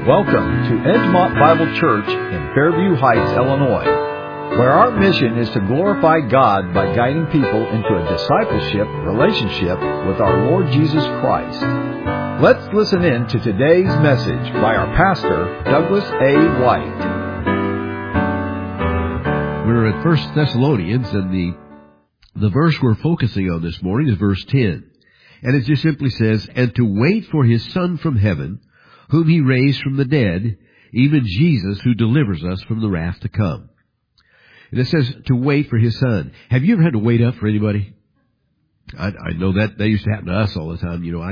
Welcome to Edgemont Bible Church in Fairview Heights, Illinois, where our mission is to glorify God by guiding people into a discipleship relationship with our Lord Jesus Christ. Let's listen in to today's message by our pastor, Douglas A. White. We're at 1 Thessalonians, and the verse we're focusing on this morning is verse 10. And it just simply says, "And to wait for his Son from heaven, whom he raised from the dead, even Jesus, who delivers us from the wrath to come." And it says to wait for his Son. Have you ever had to wait up for anybody? I know that used to happen to us all the time. You know,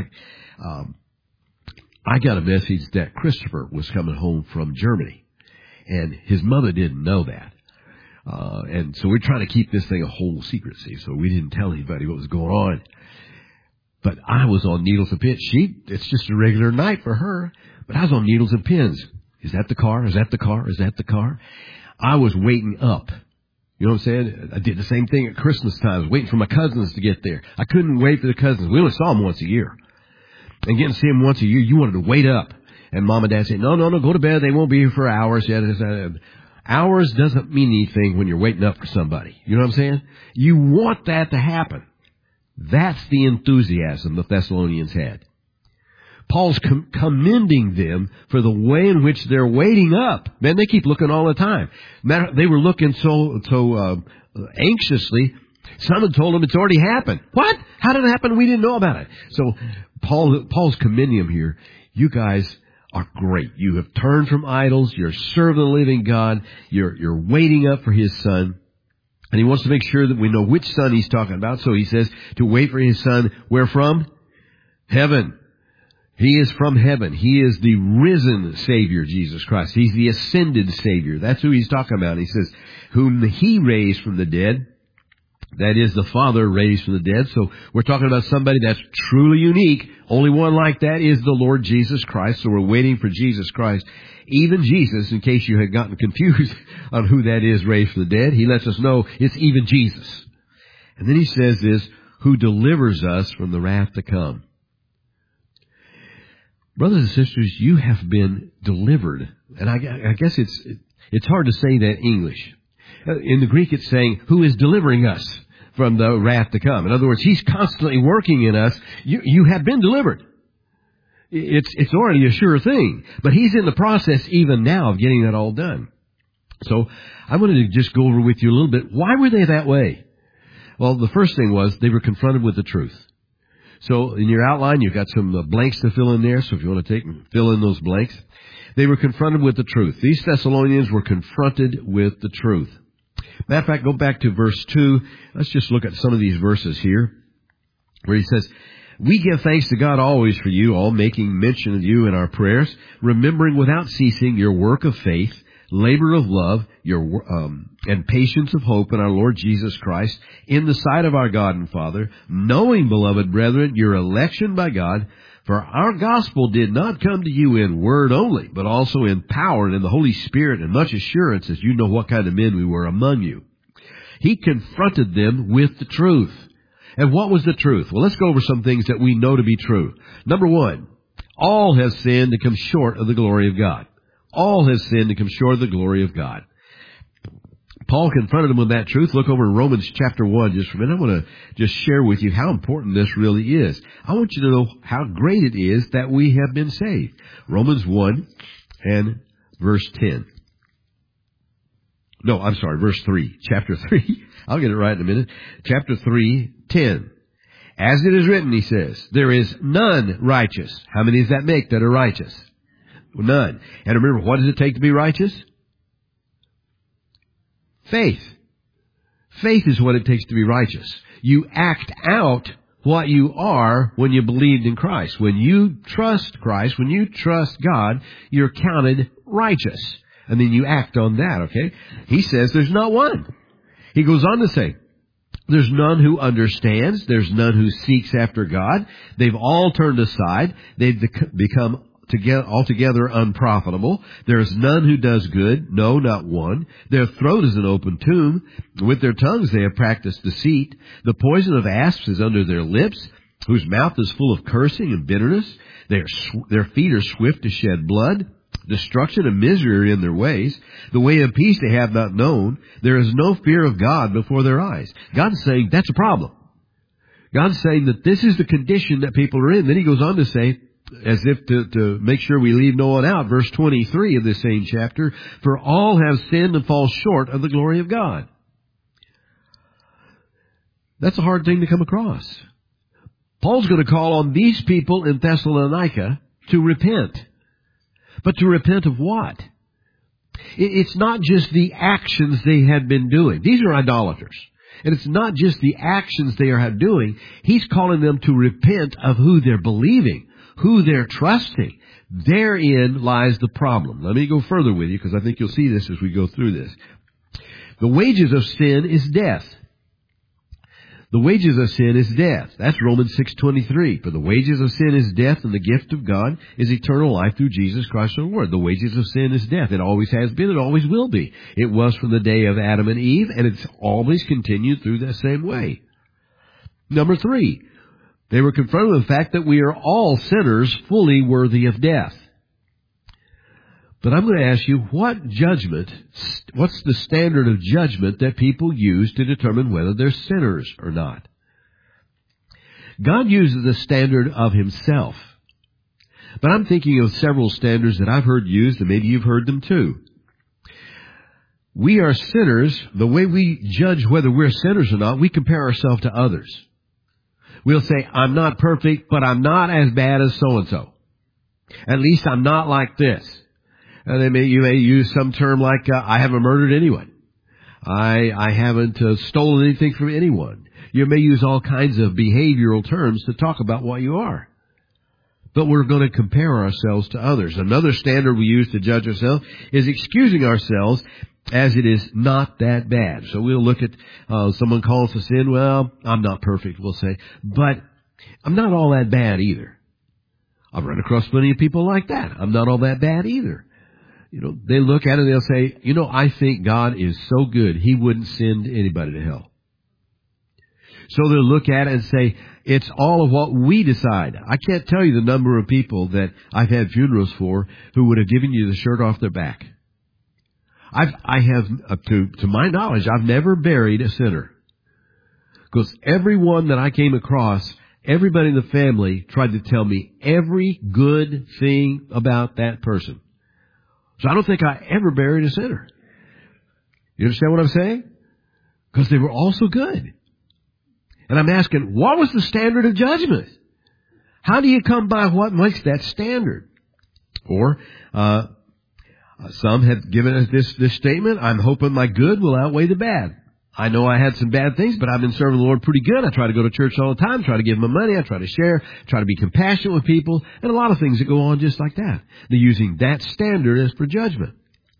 I got a message that Christopher was coming home from Germany, and his mother didn't know that. And so we're trying to keep this thing a whole secrecy, so we didn't tell anybody what was going on. But I was on needles and pins. It's just a regular night for her, but I was on needles and pins. Is that the car? Is that the car? Is that the car? I was waiting up. You know what I'm saying? I did the same thing at Christmas time. I was waiting for my cousins to get there. I couldn't wait for the cousins. We only saw them once a year. And getting to see them once a year, you wanted to wait up. And Mom and Dad said, no, go to bed. They won't be here for hours yet. Hours doesn't mean anything when you're waiting up for somebody. You know what I'm saying? You want that to happen. That's the enthusiasm the Thessalonians had. Paul's commending them for the way in which they're waiting up. Man, they keep looking all the time. They were looking so anxiously. Someone told them it's already happened. What? How did it happen? We didn't know about it. So Paul's commending them here. You guys are great. You have turned from idols. You're serving the living God. You're waiting up for his Son. And he wants to make sure that we know which Son he's talking about. So he says to wait for his Son. Where from? Heaven. He is from heaven. He is the risen Savior, Jesus Christ. He's the ascended Savior. That's who he's talking about. He says, whom he raised from the dead. That is, the Father raised from the dead. So we're talking about somebody that's truly unique. Only one like that is the Lord Jesus Christ. So we're waiting for Jesus Christ. Even Jesus, in case you had gotten confused on who that is raised from the dead, he lets us know it's even Jesus. And then he says this, who delivers us from the wrath to come. Brothers and sisters, you have been delivered. And I guess it's hard to say that in English. In the Greek, it's saying, who is delivering us from the wrath to come. In other words, he's constantly working in us. You have been delivered. It's already a sure thing. But he's in the process even now of getting that all done. So I wanted to just go over with you a little bit. Why were they that way? Well, the first thing was they were confronted with the truth. So in your outline, you've got some blanks to fill in there. So if you want to fill in those blanks. They were confronted with the truth. These Thessalonians were confronted with the truth. Matter of fact, go back to verse 2. Let's just look at some of these verses here, where he says, we give thanks to God always for you, all making mention of you in our prayers, remembering without ceasing your work of faith, labor of love, and patience of hope in our Lord Jesus Christ, in the sight of our God and Father, knowing, beloved brethren, your election by God. For our gospel did not come to you in word only, but also in power and in the Holy Spirit and much assurance, as you know what kind of men we were among you. He confronted them with the truth. And what was the truth? Well, let's go over some things that we know to be true. Number one, all have sinned and come short of the glory of God. All have sinned and come short of the glory of God. Paul confronted them with that truth. Look over in Romans chapter 1 just for a minute. I want to just share with you how important this really is. I want you to know how great it is that we have been saved. Romans 1 and verse 10. No, I'm sorry, verse 3. Chapter 3. I'll get it right in a minute. Chapter 3, 10. As it is written, he says, there is none righteous. How many does that make that are righteous? None. And remember, what does it take to be righteous? Faith. Faith is what it takes to be righteous. You act out what you are when you believed in Christ. When you trust Christ, when you trust God, you're counted righteous. And then you act on that, okay? He says there's not one. He goes on to say, there's none who understands. There's none who seeks after God. They've all turned aside. They've become altogether unprofitable. There is none who does good, no, not one. Their throat is an open tomb. With their tongues they have practiced deceit. The poison of asps is under their lips, whose mouth is full of cursing and bitterness. Their feet are swift to shed blood. Destruction and misery are in their ways. The way of peace they have not known. There is no fear of God before their eyes. God's saying that's a problem. God's saying that this is the condition that people are in. Then he goes on to say, as if to make sure we leave no one out, verse 23 of this same chapter, for all have sinned and fall short of the glory of God. That's a hard thing to come across. Paul's going to call on these people in Thessalonica to repent. But to repent of what? It's not just the actions they had been doing. These are idolaters. And it's not just the actions they are doing. He's calling them to repent of who they're believing, who they're trusting. Therein lies the problem. Let me go further with you because I think you'll see this as we go through this. The wages of sin is death. The wages of sin is death. That's Romans 6:23. For the wages of sin is death, and the gift of God is eternal life through Jesus Christ our Lord. The wages of sin is death. It always has been. It always will be. It was from the day of Adam and Eve, and it's always continued through that same way. Number 3, they were confronted with the fact that we are all sinners fully worthy of death. But I'm going to ask you, what's the standard of judgment that people use to determine whether they're sinners or not? God uses the standard of himself. But I'm thinking of several standards that I've heard used, and maybe you've heard them too. We are sinners. The way we judge whether we're sinners or not, we compare ourselves to others. We'll say, I'm not perfect, but I'm not as bad as so-and-so. At least I'm not like this. And you may use some term like, I haven't murdered anyone. I haven't stolen anything from anyone. You may use all kinds of behavioral terms to talk about what you are. But we're going to compare ourselves to others. Another standard we use to judge ourselves is excusing ourselves as it is not that bad. So we'll look at someone calls us in, well, I'm not perfect, we'll say, but I'm not all that bad either. I've run across plenty of people like that. I'm not all that bad either. They look at it and they'll say, I think God is so good, he wouldn't send anybody to hell. So they'll look at it and say, it's all of what we decide. I can't tell you the number of people that I've had funerals for who would have given you the shirt off their back. I have, to my knowledge, I've never buried a sinner. Because everyone that I came across, everybody in the family tried to tell me every good thing about that person. So I don't think I ever buried a sinner. You understand what I'm saying? Because they were all so good. And I'm asking, what was the standard of judgment? How do you come by what makes that standard? Or, some have given us this statement, I'm hoping my good will outweigh the bad. I know I had some bad things, but I've been serving the Lord pretty good. I try to go to church all the time, try to give my money, I try to share, try to be compassionate with people, and a lot of things that go on just like that. They're using that standard as for judgment.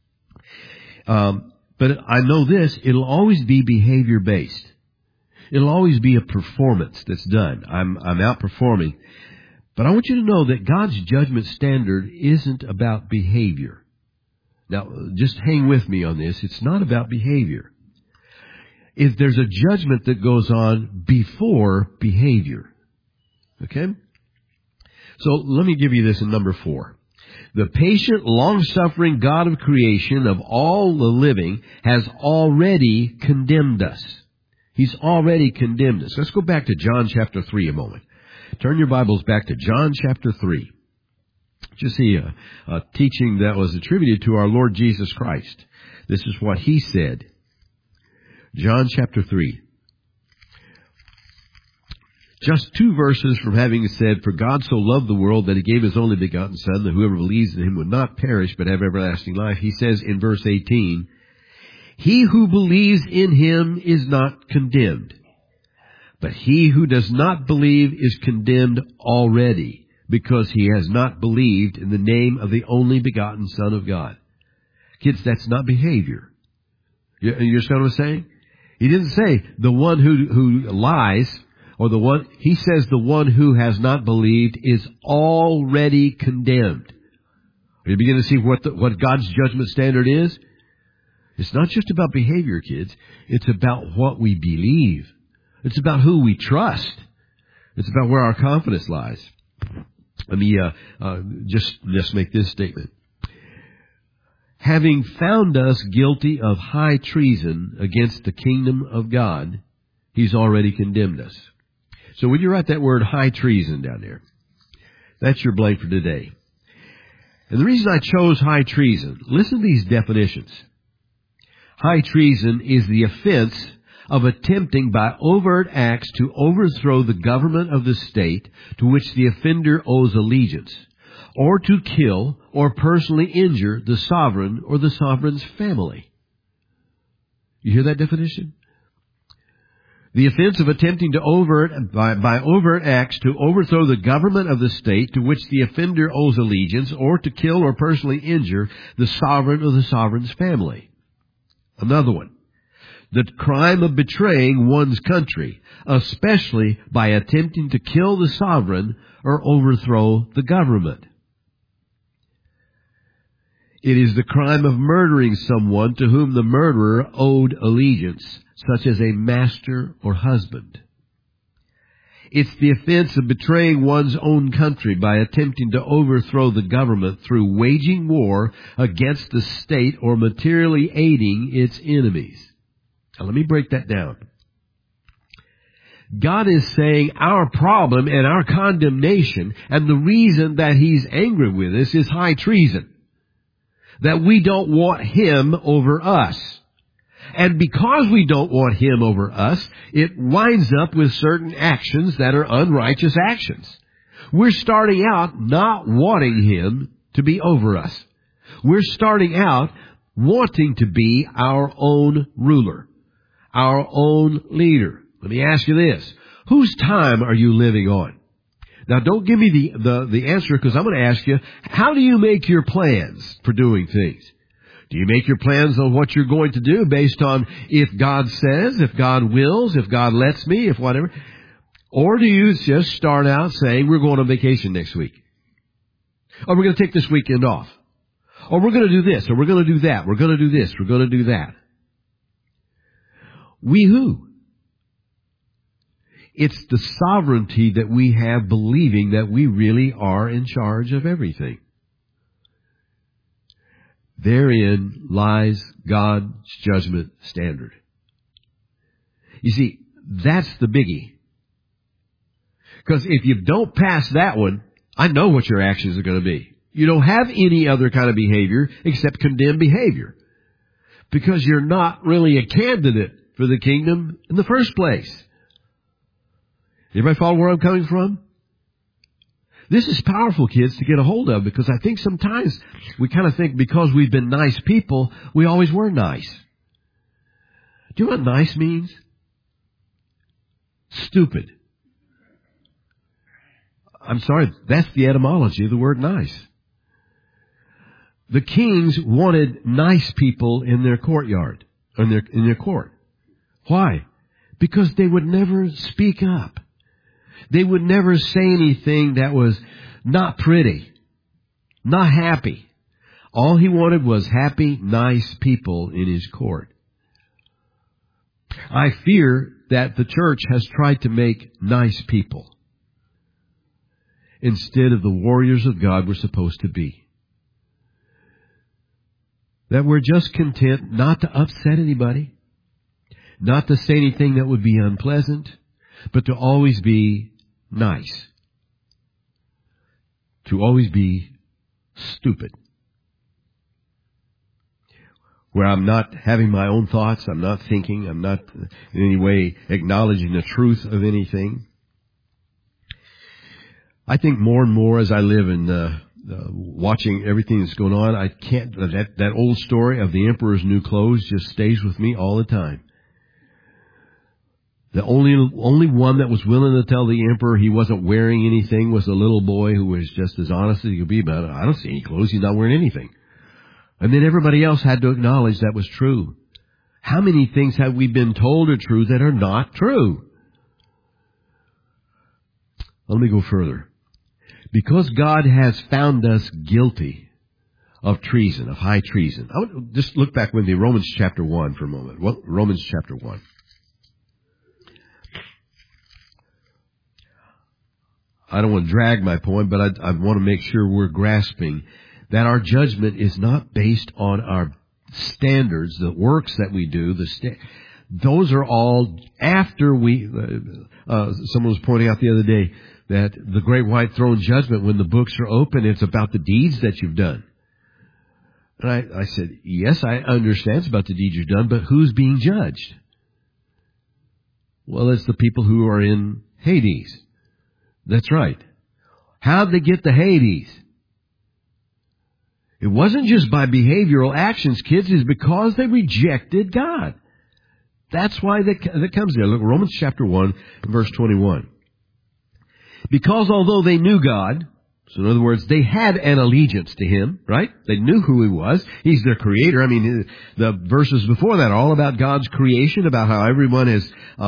But I know this, it'll always be behavior-based. It'll always be a performance that's done. I'm outperforming. But I want you to know that God's judgment standard isn't about behavior. Now, just hang with me on this. It's not about behavior. If there's a judgment that goes on before behavior. Okay? So let me give you this in number 4. The patient, long-suffering God of creation of all the living has already condemned us. He's already condemned us. Let's go back to John chapter 3 a moment. Turn your Bibles back to John chapter 3. Just see a teaching that was attributed to our Lord Jesus Christ. This is what he said. John chapter 3. Just 2 verses from having said, For God so loved the world that he gave his only begotten Son, that whoever believes in him would not perish but have everlasting life. He says in verse 18, He who believes in him is not condemned, but he who does not believe is condemned already, because he has not believed in the name of the only begotten Son of God. Kids, that's not behavior. You understand what I'm saying? He didn't say the one who lies, or he says the one who has not believed is already condemned. Are you beginning to see what God's judgment standard is? It's not just about behavior, kids. It's about what we believe. It's about who we trust. It's about where our confidence lies. Let me just make this statement. having found us guilty of high treason against the kingdom of God, He's already condemned us. So when you write that word high treason down there, that's your blank for today. And the reason I chose high treason, listen to these definitions. High treason is the offense of attempting by overt acts to overthrow the government of the state to which the offender owes allegiance, or to kill or personally injure the sovereign or the sovereign's family. You hear that definition? The offense of attempting to by overt acts to overthrow the government of the state to which the offender owes allegiance, or to kill or personally injure the sovereign or the sovereign's family. Another one. The crime of betraying one's country, especially by attempting to kill the sovereign or overthrow the government. It is the crime of murdering someone to whom the murderer owed allegiance, such as a master or husband. It's the offense of betraying one's own country by attempting to overthrow the government through waging war against the state or materially aiding its enemies. Now let me break that down. God is saying our problem and our condemnation and the reason that He's angry with us is high treason. That we don't want Him over us. And because we don't want Him over us, it winds up with certain actions that are unrighteous actions. We're starting out not wanting Him to be over us. We're starting out wanting to be our own ruler, our own leader. Let me ask you this. Whose time are you living on? Now don't give me the answer, because I'm going to ask you, how do you make your plans for doing things? Do you make your plans on what you're going to do based on if God says, if God wills, if God lets me, if whatever? Or do you just start out saying, we're going on vacation next week? Or we're going to take this weekend off? Or we're going to do this, or we're going to do that. We're going to do this, we're going to do that. We who? It's the sovereignty that we have, believing that we really are in charge of everything. Therein lies God's judgment standard. You see, that's the biggie. Because if you don't pass that one, I know what your actions are going to be. You don't have any other kind of behavior except condemned behavior. Because you're not really a candidate for the kingdom in the first place. Everybody follow where I'm coming from? This is powerful, kids, to get a hold of, because I think sometimes we kind of think because we've been nice people, we always were nice. Do you know what nice means? Stupid. I'm sorry, that's the etymology of the word nice. The kings wanted nice people in their courtyard, in their court. Why? Because they would never speak up. They would never say anything that was not pretty, not happy. All he wanted was happy, nice people in his court. I fear that the church has tried to make nice people instead of the warriors of God we're supposed to be. That we're just content not to upset anybody, not to say anything that would be unpleasant, but to always be nice. To always be stupid. Where I'm not having my own thoughts, I'm not thinking, I'm not in any way acknowledging the truth of anything. I think more and more as I live in watching everything that's going on, I can't, that old story of the emperor's new clothes just stays with me all the time. The only one that was willing to tell the emperor he wasn't wearing anything was the little boy who was just as honest as he could be about it. I don't see any clothes. He's not wearing anything. And then everybody else had to acknowledge that was true. How many things have we been told are true that are not true? Let me go further. Because God has found us guilty of treason, of high treason. I want to just look back with me, Romans chapter 1 for a moment. Romans chapter 1. I don't want to drag my point, but I want to make sure we're grasping that our judgment is not based on our standards, the works that we do. Those are all after we. Someone was pointing out the other day that the great white throne judgment, when the books are open, it's about the deeds that you've done. And I said, yes, I understand it's about the deeds you've done, but who's being judged? Well, it's the people who are in Hades. That's right. How'd they get to Hades? It wasn't just by behavioral actions, kids. It's because they rejected God. That's why that comes there. Look, Romans chapter 1, verse 21. Because although they knew God, so in other words, they had an allegiance to Him, right? They knew who He was. He's their creator. I mean, the verses before that are all about God's creation, about how everyone has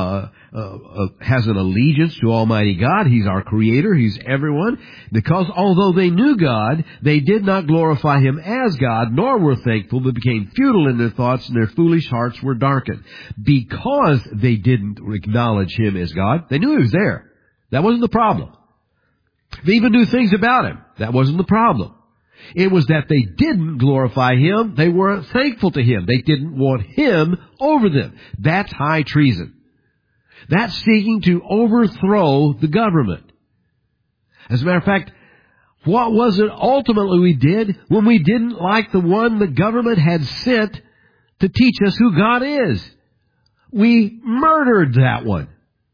an allegiance to Almighty God. He's our creator. He's everyone. Because although they knew God, they did not glorify Him as God, nor were thankful, but became futile in their thoughts, and their foolish hearts were darkened. Because they didn't acknowledge Him as God, they knew He was there. That wasn't the problem. They even knew things about Him. That wasn't the problem. It was that they didn't glorify Him. They weren't thankful to Him. They didn't want Him over them. That's high treason. That's seeking to overthrow the government. As a matter of fact, what was it ultimately we did when we didn't like the one the government had sent to teach us who God is? We murdered that one.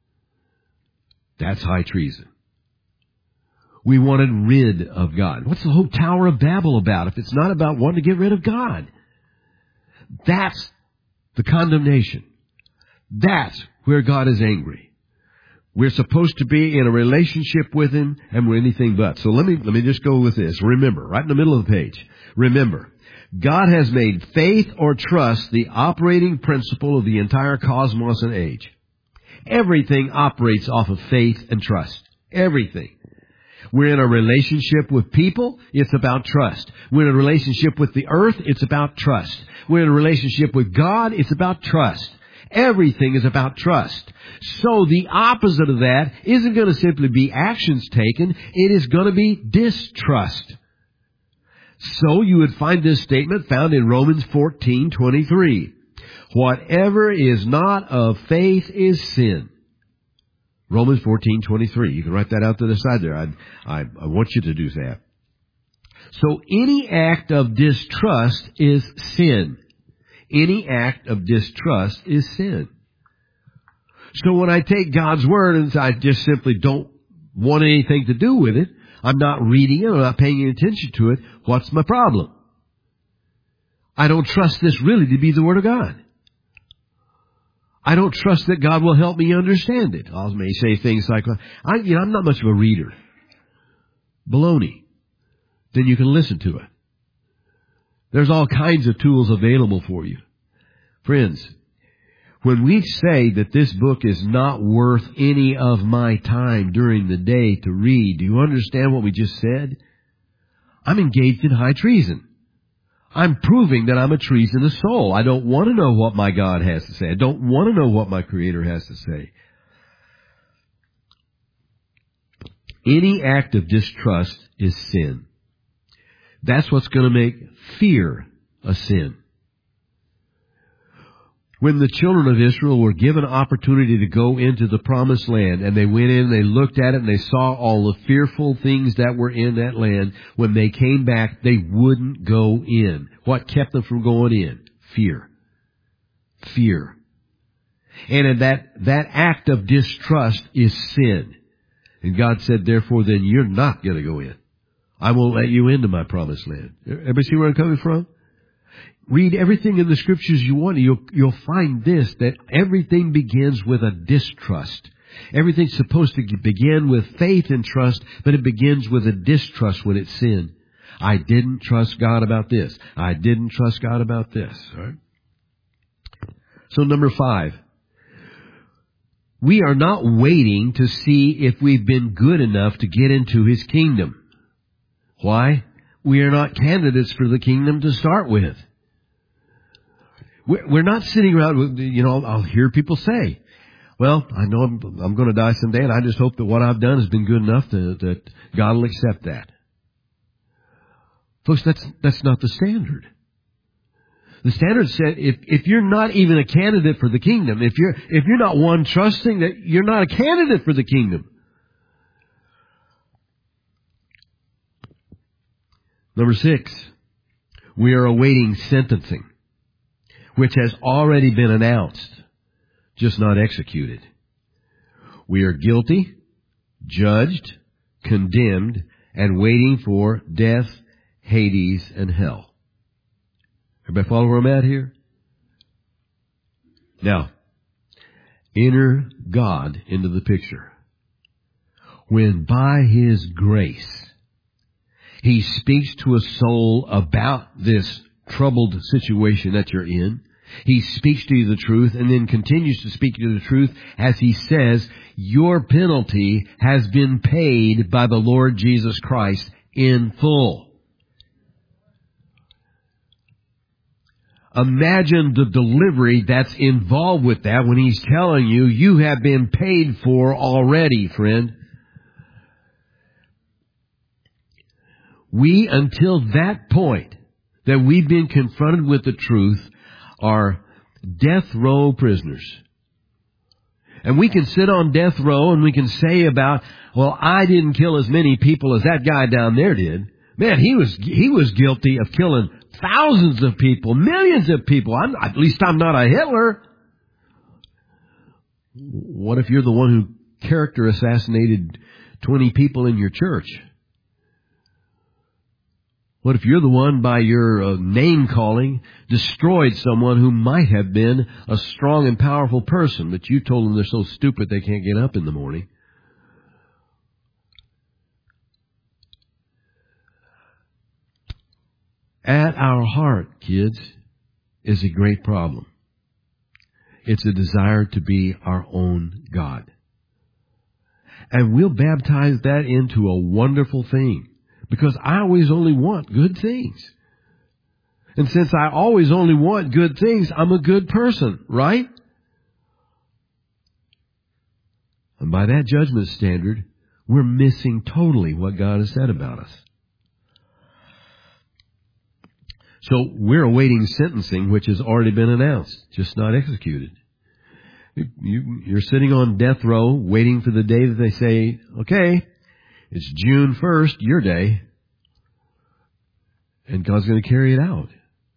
That's high treason. We wanted rid of God. What's the whole Tower of Babel about if it's not about wanting to get rid of God? That's the condemnation. That's where God is angry. We're supposed to be in a relationship with Him, and we're anything but. So let me just go with this. Remember, right in the middle of the page, remember, God has made faith or trust the operating principle of the entire cosmos and age. Everything operates off of faith and trust. Everything. We're in a relationship with people, it's about trust. We're in a relationship with the earth, it's about trust. We're in a relationship with God, it's about trust. Everything is about trust. So the opposite of that isn't going to simply be actions taken, it is going to be distrust. So you would find this statement found in Romans 14:23. Whatever is not of faith is sin. Romans 14:23. You can write that out to the side there. I want you to do that. So any act of distrust is sin. Any act of distrust is sin. So when I take God's Word and I just simply don't want anything to do with it, I'm not reading it, I'm not paying any attention to it, what's my problem? I don't trust this really to be the Word of God. I don't trust that God will help me understand it. I may say things like, I'm not much of a reader. Baloney. Then you can listen to it. There's all kinds of tools available for you. Friends, when we say that this book is not worth any of my time during the day to read, do you understand what we just said? I'm engaged in high treason. I'm proving that I'm a treasonous soul. I don't want to know what my God has to say. I don't want to know what my Creator has to say. Any act of distrust is sin. That's what's going to make fear a sin. When the children of Israel were given an opportunity to go into the promised land, and they went in, they looked at it, and they saw all the fearful things that were in that land, when they came back, they wouldn't go in. What kept them from going in? Fear. Fear. And that act of distrust is sin. And God said, therefore, then you're not going to go in. I won't let you into my promised land. Everybody see where I'm coming from? Read everything in the Scriptures you want. You'll find this, that everything begins with a distrust. Everything's supposed to begin with faith and trust, but it begins with a distrust when it's sin. I didn't trust God about this. I didn't trust God about this. All right? So number 5. We are not waiting to see if we've been good enough to get into His kingdom. Why? We are not candidates for the kingdom to start with. We're not sitting around with, I'll hear people say, well, I know I'm going to die someday, and I just hope that what I've done has been good enough that God will accept that. Folks, that's not the standard. The standard said if you're not even a candidate for the kingdom, if you're not one trusting that you're not a candidate for the kingdom. Number 6, we are awaiting sentencing, which has already been announced, just not executed. We are guilty, judged, condemned, and waiting for death, Hades, and hell. Everybody follow where I'm at here? Now, enter God into the picture. When by His grace, He speaks to a soul about this troubled situation that you're in, He speaks to you the truth and then continues to speak to you the truth as He says, your penalty has been paid by the Lord Jesus Christ in full. Imagine the delivery that's involved with that when He's telling you, you have been paid for already, friend. We, until that point that we've been confronted with the truth, are death row prisoners. And we can sit on death row and we can say about, well, I didn't kill as many people as that guy down there did. Man, he was guilty of killing thousands of people, millions of people. At least I'm not a Hitler. What if you're the one who character assassinated 20 people in your church? What if you're the one by your name calling destroyed someone who might have been a strong and powerful person, but you told them they're so stupid they can't get up in the morning? At our heart, kids, is a great problem. It's a desire to be our own God. And we'll baptize that into a wonderful thing. Because I always only want good things. And since I always only want good things, I'm a good person, right? And by that judgment standard, we're missing totally what God has said about us. So we're awaiting sentencing, which has already been announced, just not executed. You're sitting on death row, waiting for the day that they say, okay, it's June 1st, your day, and God's going to carry it out.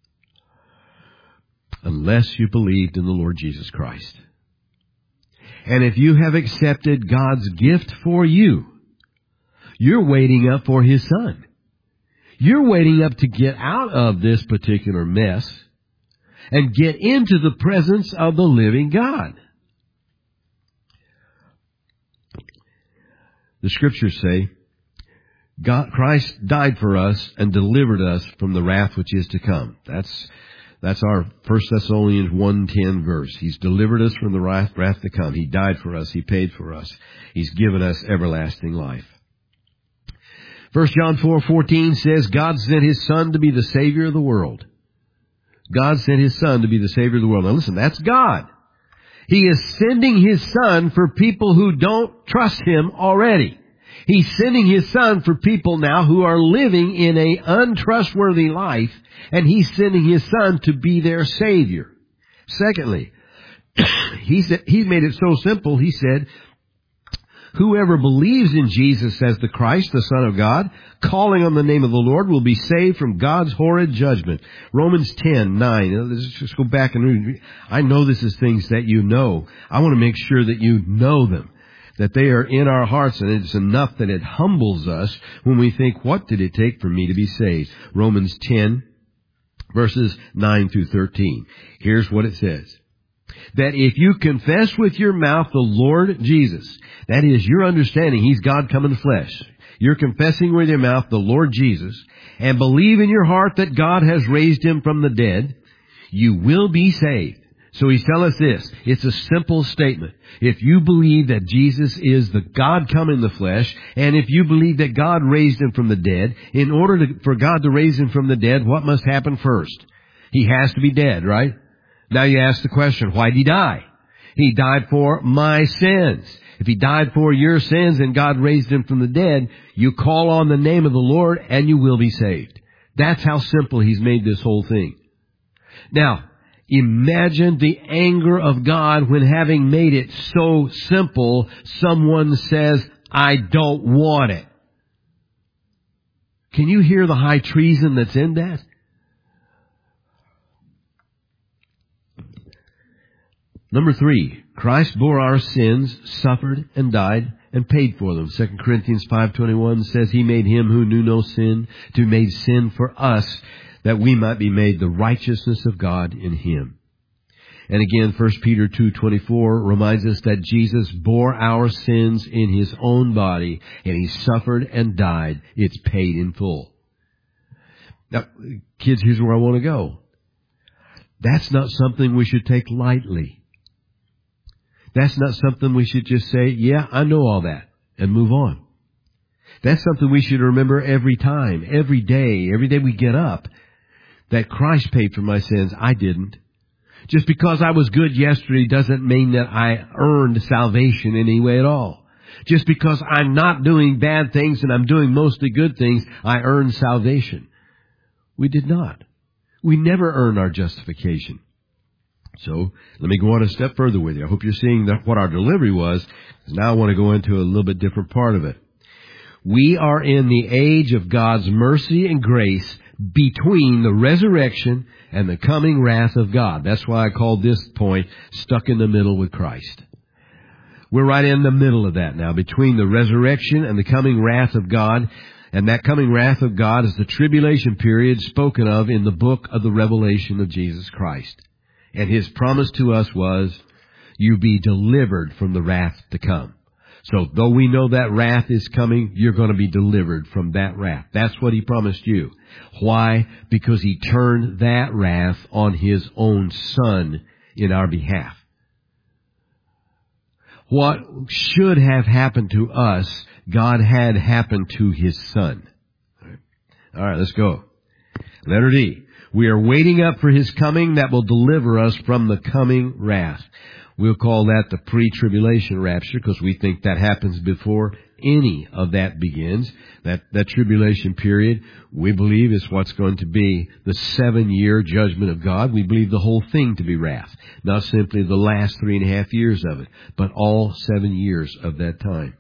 Unless you believed in the Lord Jesus Christ. And if you have accepted God's gift for you, you're waiting up for His Son. You're waiting up to get out of this particular mess and get into the presence of the living God. The Scriptures say, Christ died for us and delivered us from the wrath which is to come. That's our 1 Thessalonians 1:10 verse. He's delivered us from the wrath to come. He died for us. He paid for us. He's given us everlasting life. 1 John 4:14 says, God sent His Son to be the Savior of the world. God sent His Son to be the Savior of the world. Now listen, that's God. He is sending His Son for people who don't trust Him already. He's sending His Son for people now who are living in an untrustworthy life, and He's sending His Son to be their Savior. Secondly, He made it so simple, He said, whoever believes in Jesus as the Christ, the Son of God, calling on the name of the Lord, will be saved from God's horrid judgment. Romans 10:9. Let's just go back and read. I know this is things that you know. I want to make sure that you know them, that they are in our hearts, and it's enough that it humbles us when we think, what did it take for me to be saved? Romans 10, verses 9 through 13. Here's what it says. That if you confess with your mouth the Lord Jesus, that is, you're understanding He's God come in the flesh. You're confessing with your mouth the Lord Jesus, and believe in your heart that God has raised Him from the dead, you will be saved. So He's telling us this. It's a simple statement. If you believe that Jesus is the God come in the flesh, and if you believe that God raised Him from the dead, in order for God to raise Him from the dead, what must happen first? He has to be dead, right? Now you ask the question, why did He die? He died for my sins. If He died for your sins and God raised Him from the dead, you call on the name of the Lord and you will be saved. That's how simple He's made this whole thing. Now, imagine the anger of God when, having made it so simple, someone says, I don't want it. Can you hear the high treason that's in that? Number 3, Christ bore our sins, suffered and died, and paid for them. 2 Corinthians 5:21 says, He made Him who knew no sin to be made sin for us, that we might be made the righteousness of God in Him. And again, 1 Peter 2:24 reminds us that Jesus bore our sins in His own body, and He suffered and died. It's paid in full. Now, kids, here's where I want to go. That's not something we should take lightly. That's not something we should just say, yeah, I know all that, and move on. That's something we should remember every time, every day we get up, that Christ paid for my sins. I didn't. Just because I was good yesterday doesn't mean that I earned salvation in any way at all. Just because I'm not doing bad things and I'm doing mostly good things, I earned salvation. We did not. We never earn our justification. So, let me go on a step further with you. I hope you're seeing what our delivery was. Now I want to go into a little bit different part of it. We are in the age of God's mercy and grace between the resurrection and the coming wrath of God. That's why I called this point, stuck in the middle with Christ. We're right in the middle of that now, between the resurrection and the coming wrath of God. And that coming wrath of God is the tribulation period spoken of in the book of the Revelation of Jesus Christ. And His promise to us was, you be delivered from the wrath to come. So though we know that wrath is coming, you're going to be delivered from that wrath. That's what He promised you. Why? Because He turned that wrath on His own Son in our behalf. What should have happened to us, God had happened to His Son. All right, let's go. Letter D. We are waiting up for His coming that will deliver us from the coming wrath. We'll call that the pre-tribulation rapture because we think that happens before any of that begins. That tribulation period, we believe, is what's going to be the 7-year judgment of God. We believe the whole thing to be wrath. Not simply the last 3.5 years of it, but all 7 years of that time.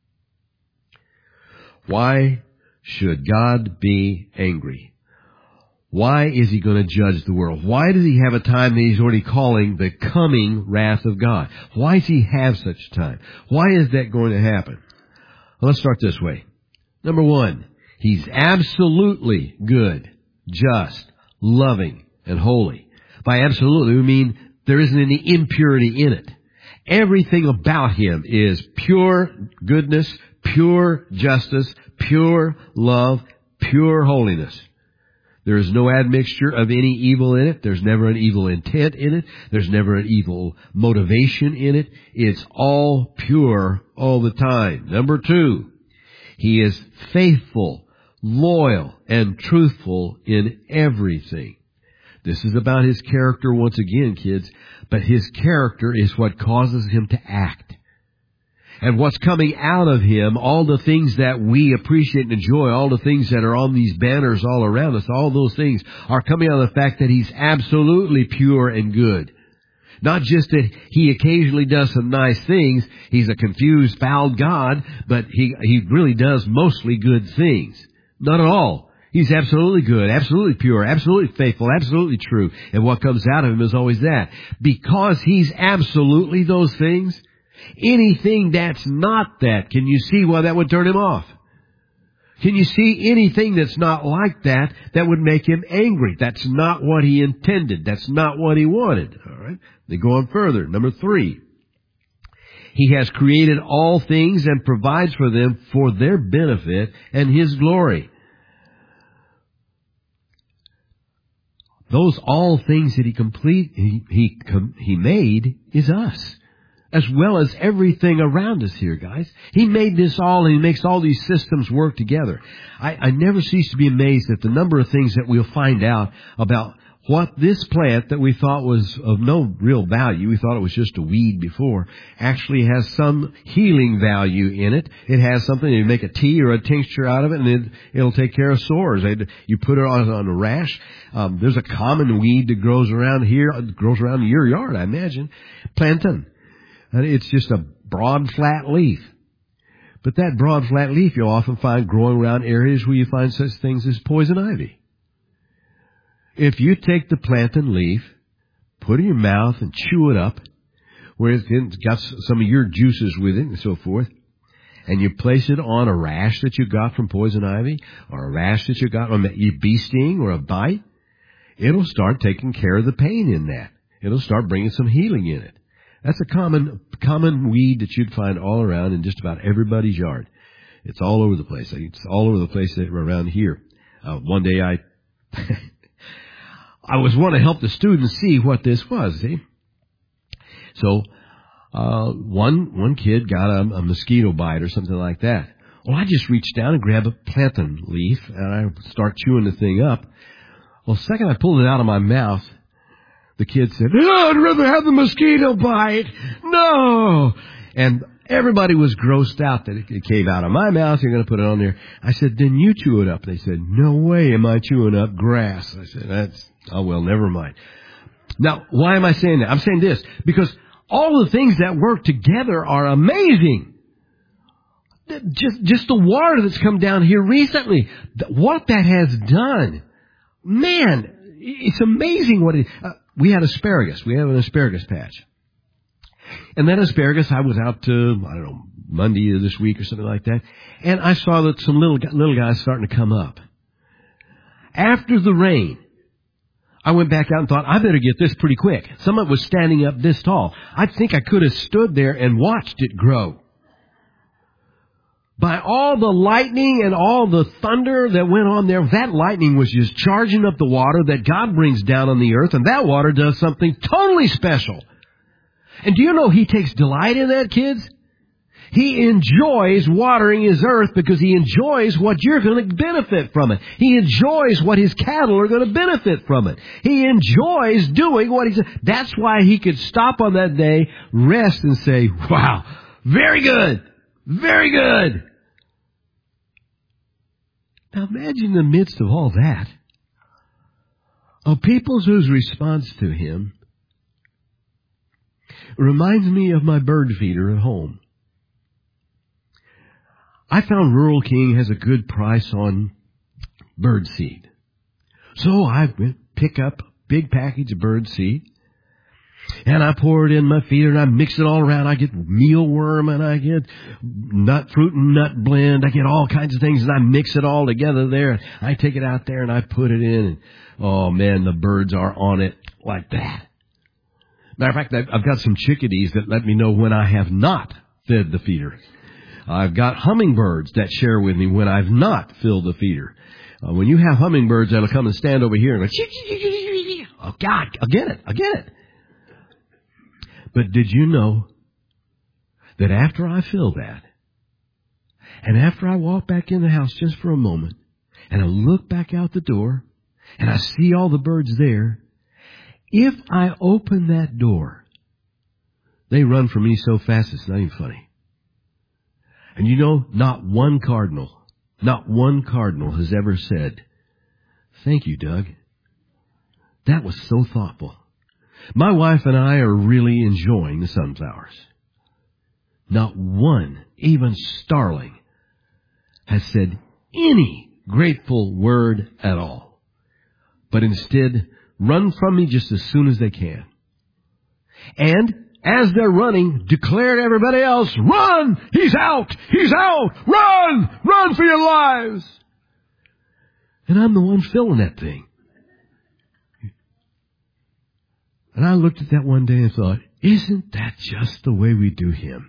Why should God be angry? Why is He going to judge the world? Why does He have a time that He's already calling the coming wrath of God? Why does He have such a time? Why is that going to happen? Well, let's start this way. Number 1, He's absolutely good, just, loving, and holy. By absolutely, we mean there isn't any impurity in it. Everything about Him is pure goodness, pure justice, pure love, pure holiness. There is no admixture of any evil in it. There's never an evil intent in it. There's never an evil motivation in it. It's all pure all the time. Number 2, He is faithful, loyal, and truthful in everything. This is about His character once again, kids, but His character is what causes Him to act. And what's coming out of Him, all the things that we appreciate and enjoy, all the things that are on these banners all around us, all those things are coming out of the fact that He's absolutely pure and good. Not just that He occasionally does some nice things. He's a confused, foul God, but He really does mostly good things. Not at all. He's absolutely good, absolutely pure, absolutely faithful, absolutely true. And what comes out of Him is always that. Because He's absolutely those things, anything that's not that, can you see why that would turn Him off? Can you see anything that's not like that would make Him angry? That's not what He intended. That's not what He wanted. All right. They go on further. Number 3. He has created all things and provides for them for their benefit and His glory. Those all things that He made is us, as well as everything around us here, guys. He made this all, and He makes all these systems work together. I never cease to be amazed at the number of things that we'll find out about what this plant that we thought was of no real value, we thought it was just a weed before, actually has some healing value in it. It has something, you make a tea or a tincture out of it, and it'll take care of sores. You put it on a rash. There's a common weed that grows around here, grows around your yard, I imagine. Plantain. And it's just a broad, flat leaf. But that broad, flat leaf you'll often find growing around areas where you find such things as poison ivy. If you take the plantain leaf, put it in your mouth and chew it up, where it's got some of your juices with it and so forth, and you place it on a rash that you got from poison ivy, or a rash that you got on a bee sting or a bite, it'll start taking care of the pain in that. It'll start bringing some healing in it. That's a common weed that you'd find all around in just about everybody's yard. It's all over the place. It's all over the place around here. One day I was wanting to help the students see what this was, see? So, one kid got a mosquito bite or something like that. Well, I just reached down and grabbed a plantain leaf, and I start chewing the thing up. Well, the second I pulled it out of my mouth, the kid said, "Oh, I'd rather have the mosquito bite. No!" And everybody was grossed out that it came out of my mouth. You're going to put it on there. I said, "Then you chew it up." They said, "No way am I chewing up grass." I said, oh, well, never mind. Now, why am I saying that? I'm saying this because all the things that work together are amazing. Just the water that's come down here recently, what that has done, man, it's amazing what it. We had asparagus. We have an asparagus patch. And that asparagus, I was out Monday of this week or something like that, and I saw that some little guys starting to come up. After the rain, I went back out and thought, I better get this pretty quick. Some of it was standing up this tall. I think I could have stood there and watched it grow. By all the lightning and all the thunder that went on there, that lightning was just charging up the water that God brings down on the earth, and that water does something totally special. And do you know He takes delight in that, kids? He enjoys watering His earth because He enjoys what you're going to benefit from it. He enjoys what His cattle are going to benefit from it. He enjoys doing what He's... That's why He could stop on that day, rest, and say, "Wow, very good, very good." Now imagine in the midst of all that, a people whose response to Him reminds me of my bird feeder at home. I found Rural King has a good price on bird seed. So I pick up a big package of bird seed, and I pour it in my feeder, and I mix it all around. I get mealworm, and I get fruit and nut blend. I get all kinds of things, and I mix it all together there. I take it out there, and I put it in, and oh, man, the birds are on it like that. Matter of fact, I've got some chickadees that let me know when I have not fed the feeder. I've got hummingbirds that share with me when I've not filled the feeder. When you have hummingbirds that'll come and stand over here and go, "Oh, God, I'll get it. But did you know that after I fill that, and after I walk back in the house just for a moment, and I look back out the door, and I see all the birds there, if I open that door, they run from me so fast it's not even funny. And you know, not one cardinal has ever said, "Thank you, Doug. That was so thoughtful." My wife and I are really enjoying the sunflowers. Not one, even starling, has said any grateful word at all, but instead run from me just as soon as they can. And as they're running, declare to everybody else, "Run! He's out! He's out! Run! Run for your lives!" And I'm the one filling that thing. And I looked at that one day and thought, isn't that just the way we do Him?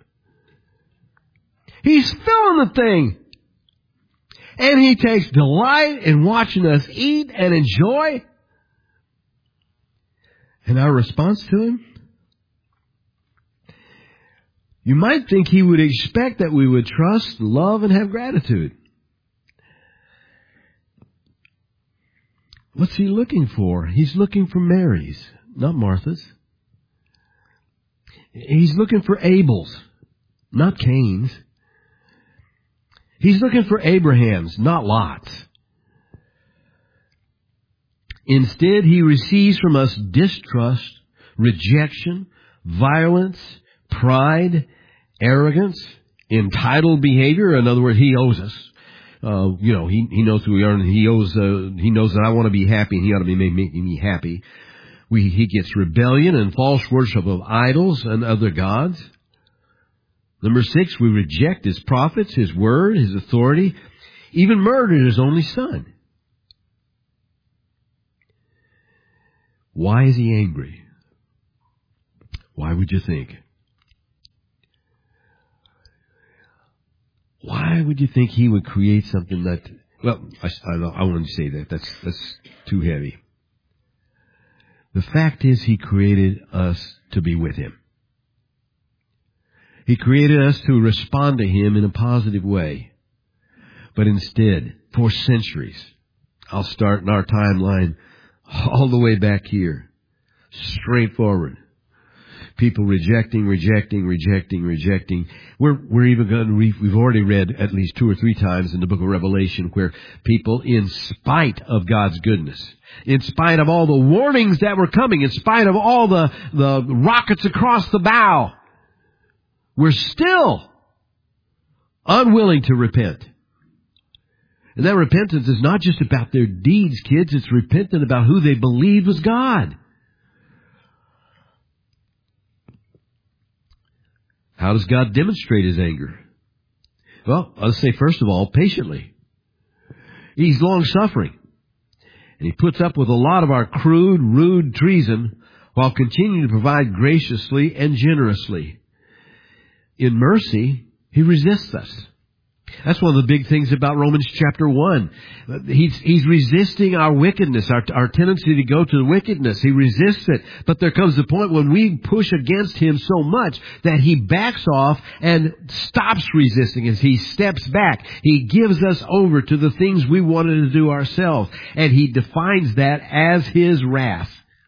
He's filling the thing. And He takes delight in watching us eat and enjoy. And our response to Him? You might think He would expect that we would trust, love, and have gratitude. What's he looking for? He's looking for Mary's, not Martha's. He's looking for Abel's, not Cain's. He's looking for Abraham's, not Lot's. Instead, he receives from us distrust, rejection, violence, pride, arrogance, entitled behavior. In other words, he owes us. He knows who we are, and he knows that I want to be happy, and he ought to be making me happy. He gets rebellion and false worship of idols and other gods. Number 6, we reject his prophets, his word, his authority, even murdered his only son. Why is he angry? Why would you think? Why would you think he would create something that, well, I wouldn't say that. That's too heavy. The fact is, he created us to be with him. He created us to respond to him in a positive way. But instead, for centuries, I'll start in our timeline all the way back here, straightforward. People rejecting. We're even going to we've already read at least 2 or 3 times in the book of Revelation where people, in spite of God's goodness, in spite of all the warnings that were coming, in spite of all the rockets across the bow, were still unwilling to repent. And that repentance is not just about their deeds, kids. It's repentant about who they believed was God. How does God demonstrate his anger? Well, I'll say first of all, patiently. He's long-suffering. And he puts up with a lot of our crude, rude treason while continuing to provide graciously and generously. In mercy, he resists us. That's one of the big things about Romans chapter 1. He's resisting our wickedness, our tendency to go to the wickedness. He resists it. But there comes a point when we push against him so much that he backs off and stops resisting us. He steps back. He gives us over to the things we wanted to do ourselves. And he defines that as his wrath.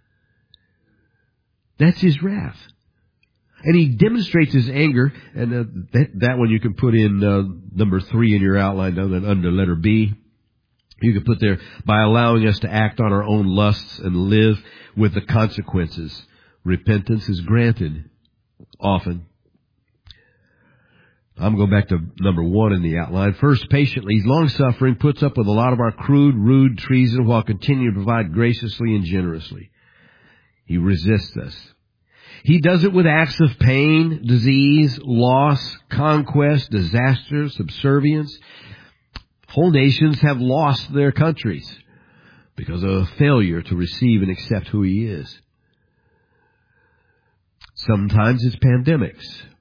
That's his wrath. And he demonstrates his anger, and that one you can put in number 3 in your outline, under letter B. You can put there, by allowing us to act on our own lusts and live with the consequences. Repentance is granted, often. I'm going back to number 1 in the outline. First, patiently, he's long-suffering, puts up with a lot of our crude, rude treason while continuing to provide graciously and generously. He resists us. He does it with acts of pain, disease, loss, conquest, disaster, subservience. Whole nations have lost their countries because of a failure to receive and accept who he is. Sometimes it's pandemics.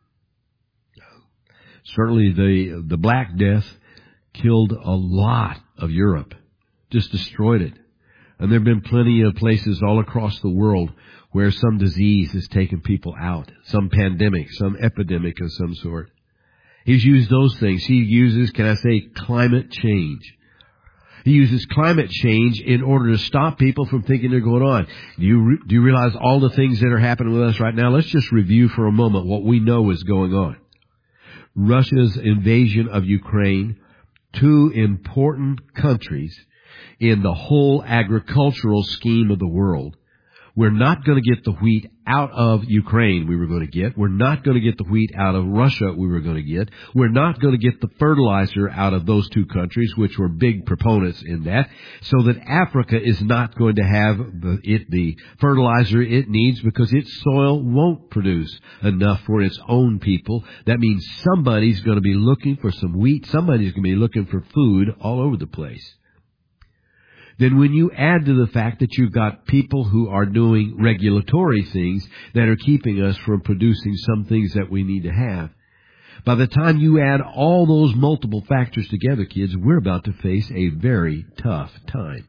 Certainly the Black Death killed a lot of Europe, just destroyed it. And there have been plenty of places all across the world where some disease has taken people out, some pandemic, some epidemic of some sort. He's used those things. He uses, can I say, climate change. He uses climate change in order to stop people from thinking they're going on. Do you realize all the things that are happening with us right now? Let's just review for a moment what we know is going on. Russia's invasion of Ukraine, 2 important countries in the whole agricultural scheme of the world. We're not going to get the wheat out of Ukraine we were going to get. We're not going to get the wheat out of Russia we were going to get. We're not going to get the fertilizer out of those 2 countries, which were big proponents in that, so that Africa is not going to have the fertilizer it needs because its soil won't produce enough for its own people. That means somebody's going to be looking for some wheat. Somebody's going to be looking for food all over the place. Then when you add to the fact that you've got people who are doing regulatory things that are keeping us from producing some things that we need to have, by the time you add all those multiple factors together, kids, we're about to face a very tough time.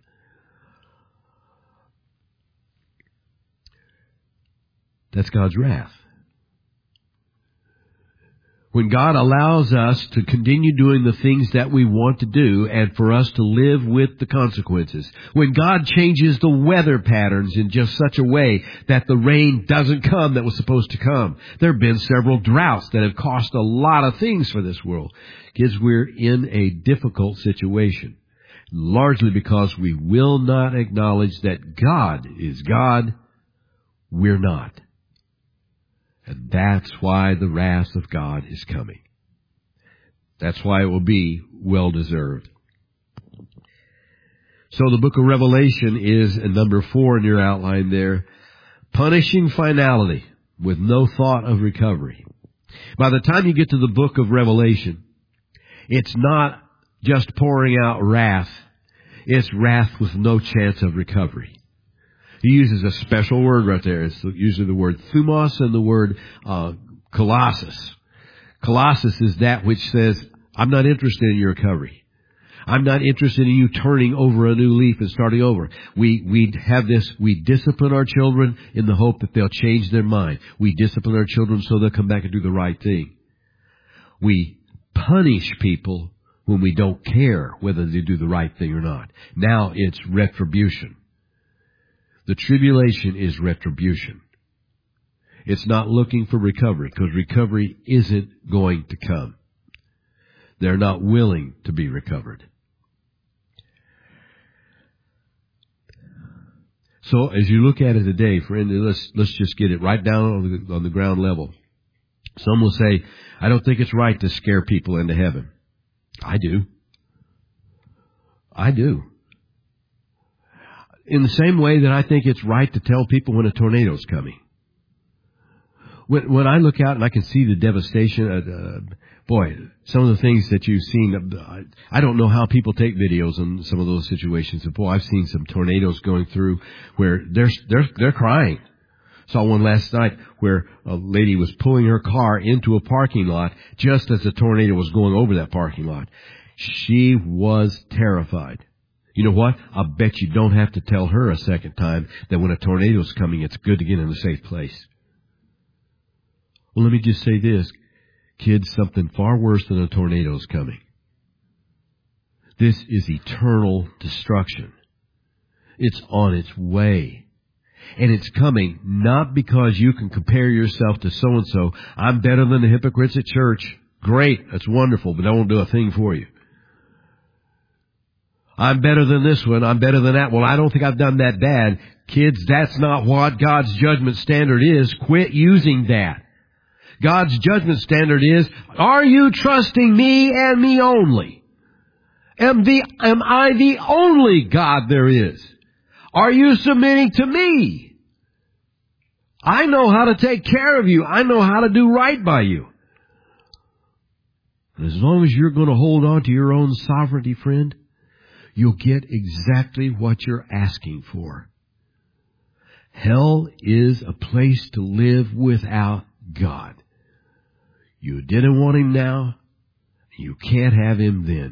That's God's wrath. When God allows us to continue doing the things that we want to do and for us to live with the consequences. When God changes the weather patterns in just such a way that the rain doesn't come that was supposed to come. There have been several droughts that have cost a lot of things for this world. Kids, we're in a difficult situation. Largely because we will not acknowledge that God is God. We're not. And that's why the wrath of God is coming. That's why it will be well-deserved. So the book of Revelation is, in number 4 in your outline there, punishing finality with no thought of recovery. By the time you get to the book of Revelation, it's not just pouring out wrath. It's wrath with no chance of recovery. He uses a special word right there. It's usually the word thumos and the word colossus. Colossus is that which says, I'm not interested in your recovery. I'm not interested in you turning over a new leaf and starting over. We have this, we discipline our children in the hope that they'll change their mind. We discipline our children so they'll come back and do the right thing. We punish people when we don't care whether they do the right thing or not. Now it's retribution. The tribulation is retribution. It's not looking for recovery, because recovery isn't going to come. They're not willing to be recovered. So as you look at it today, friend, let's just get it right down on the ground level. Some will say, I don't think it's right to scare people into heaven. I do. I do. In the same way that I think it's right to tell people when a tornado's coming. When I look out and I can see the devastation, boy, some of the things that you've seen, I don't know how people take videos on some of those situations. But boy, I've seen some tornadoes going through where they're crying. Saw one last night where a lady was pulling her car into a parking lot just as the tornado was going over that parking lot. She was terrified. You know what? I'll bet you don't have to tell her a second time that when a tornado's coming, it's good to get in a safe place. Well, let me just say this. Kids, something far worse than a tornado is coming. This is eternal destruction. It's on its way. And it's coming not because you can compare yourself to so-and-so. I'm better than the hypocrites at church. Great, that's wonderful, but I won't do a thing for you. I'm better than this one. I'm better than that. Well, I don't think I've done that bad. Kids, that's not what God's judgment standard is. Quit using that. God's judgment standard is, are you trusting me and me only? Am I the only God there is? Are you submitting to me? I know how to take care of you. I know how to do right by you. And as long as you're going to hold on to your own sovereignty, friend, you'll get exactly what you're asking for. Hell is a place to live without God. You didn't want Him now. You can't have Him then.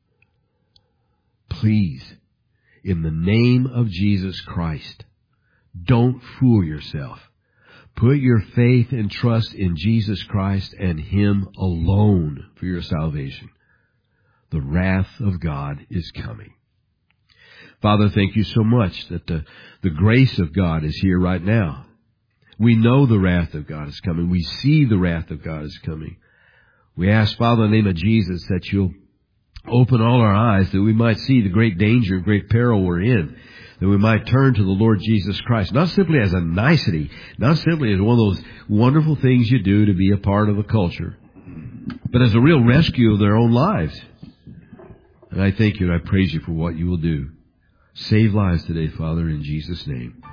Please, in the name of Jesus Christ, don't fool yourself. Put your faith and trust in Jesus Christ and Him alone for your salvation. The wrath of God is coming. Father, thank you so much that the grace of God is here right now. We know the wrath of God is coming. We see the wrath of God is coming. We ask, Father, in the name of Jesus, that you'll open all our eyes, that we might see the great danger and great peril we're in, that we might turn to the Lord Jesus Christ, not simply as a nicety, not simply as one of those wonderful things you do to be a part of a culture, but as a real rescue of their own lives. And I thank you and I praise you for what you will do. Save lives today, Father, in Jesus' name.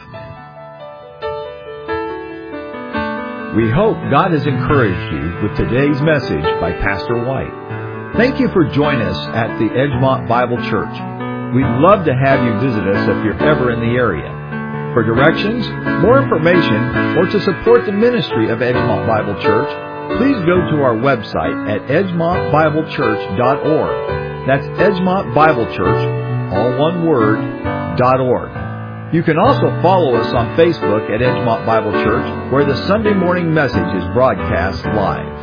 We hope God has encouraged you with today's message by Pastor White. Thank you for joining us at the Edgemont Bible Church. We'd love to have you visit us if you're ever in the area. For directions, more information, or to support the ministry of Edgemont Bible Church, please go to our website at edgemontbiblechurch.org. That's Edgemont Bible Church, all one word, .org. You can also follow us on Facebook at Edgemont Bible Church, where the Sunday morning message is broadcast live.